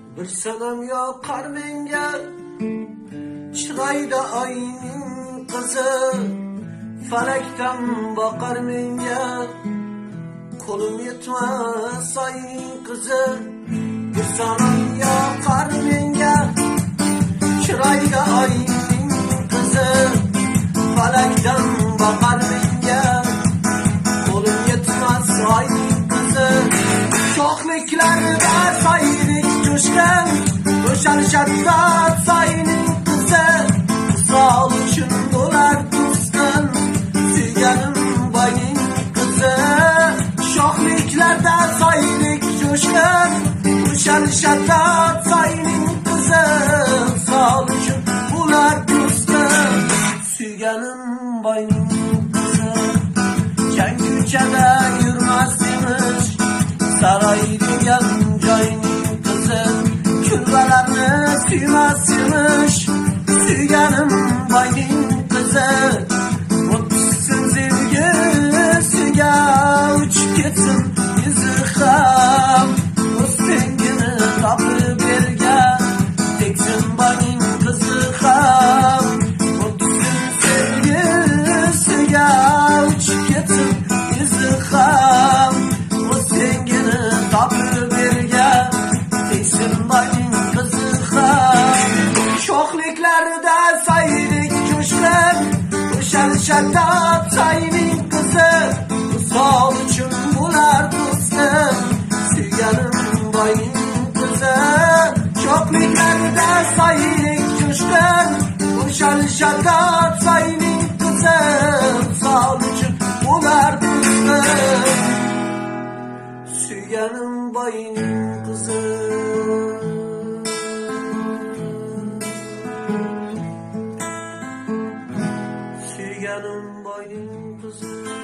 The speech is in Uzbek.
Bir sanam yoqar menga chiroyda oyning qizi, falakdan boqar menga qo'lim yetmas oyning qizi. Bir sanam yoqar menga chiroyda oyning qizi, falakdan boqar menga qo'lim yetmas oyning qizi. Shohliklarda sayrik jo'shqin, o'shalishadda sayning qizi. Misol uchun bo'lar do'stim, suyganim boyning qizi. Shohliklarda sayrik jo'shqin, o'shalishadda sayning qizi. Misol uchun bo'lar do'stim, suyganim boyning qizi. Jang ko'chada yurmas emish, saroy degan joyning qizi. Kulbalarni suymas emish, suyganim boyning qizi. O'tsin sevgisiga uchib ketsin yuzi ham, o'z tengini topib bergan teksin boyning qizi ham. O'tsin sevgisiga uchib ketsin yuzi ham, o'z tengini topib bergan teksin boyning qizi ham. Shohliklarda sayrik jo'shqin, o'shalishadda sayning qizi. Misol uchun bo'lar do'stim, suyganim boyning qizi. Shohliklarda sayrik jo'shqin, o'shalishadda sayning qizi. Misol uchun bo'lar do'stim, suyganim boyning qizi. Suyganim boyning qizi.